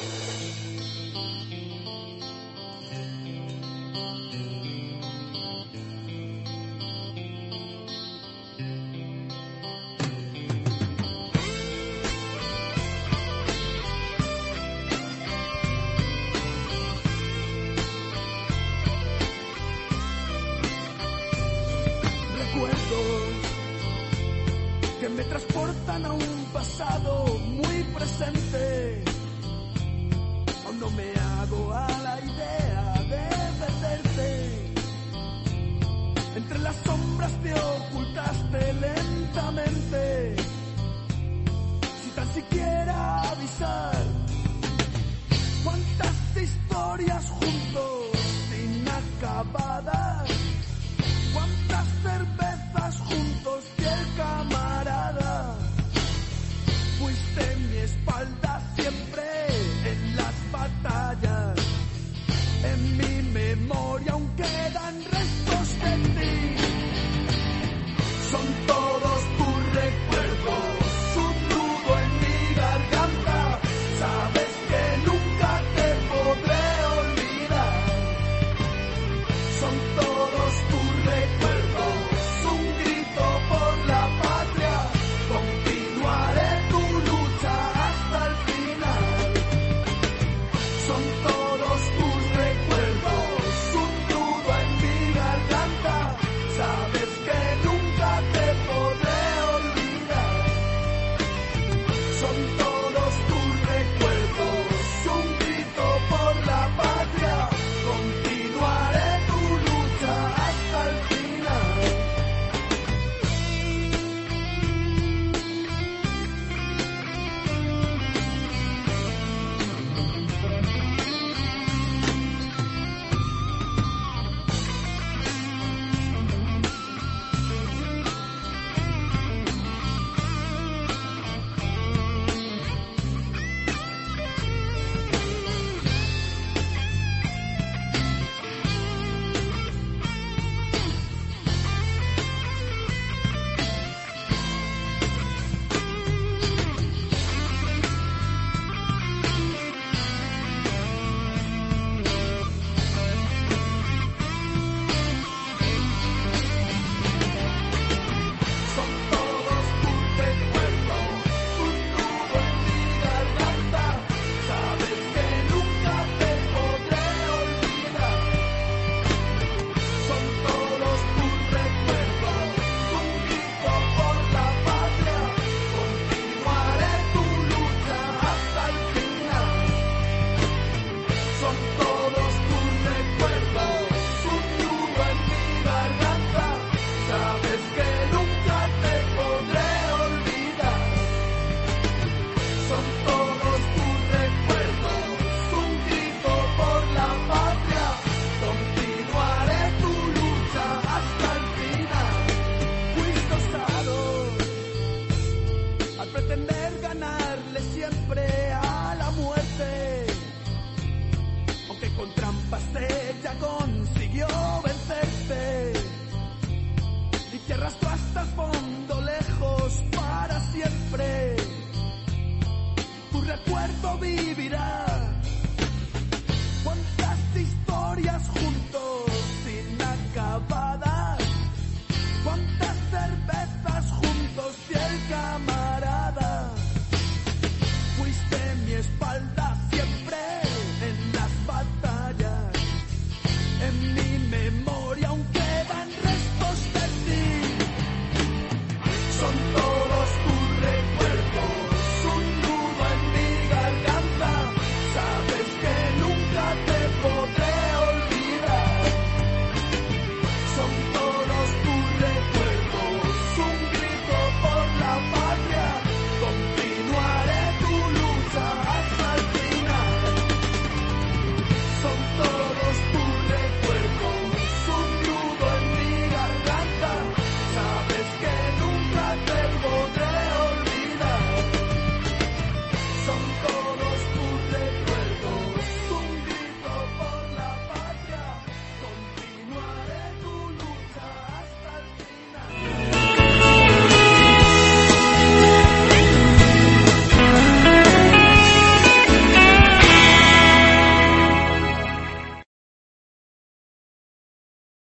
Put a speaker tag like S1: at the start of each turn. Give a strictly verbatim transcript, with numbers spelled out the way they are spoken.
S1: Que me transportan a un pasado muy presente. Aún no me hago a la idea de perderte. Entre las sombras te ocultaste lentamente, sin tan siquiera avisar. Cuántas historias juntos inacabadas, cuántas cervezas juntos y el camarada. Fuiste mi espalda siempre en las batallas. En mi memoria aún quedan restos de ti. Son todos tus recuerdos, un nudo en mi garganta. Sabes que nunca te podré olvidar. Son todos tus recuerdos, un grito por la patria. Continuaré tu lucha hasta el final. Son todos tus recuerdos, un nudo en mi garganta. Sabes que nunca te podré olvidar. Son todos tus recuerdos, un grito por la patria. Continuaré tu lucha hasta el final. Son todos tus recuerdos, un nudo en mi garganta. Sabes que nunca te podré olvidar. Son todos tus recuerdos, un grito por la patria. Continuaré tu lucha hasta el final. Son todos tus recuerdos, un nudo en mi garganta. Sabes que nunca te podré olvidar. Son todos tus recuerdos, un grito por la patria. Continuaré tu lucha hasta el final. Fuiste osado al pretender ganarle siempre a la muerte, aunque con trampas ella consiguió vencerte y te arrastró hasta el fondo lejos para siempre. Tu recuerdo vivirá. Cuántas historias juntos inacabadas, cuántas cervezas juntos y el camarada. Fuiste mi espalda siempre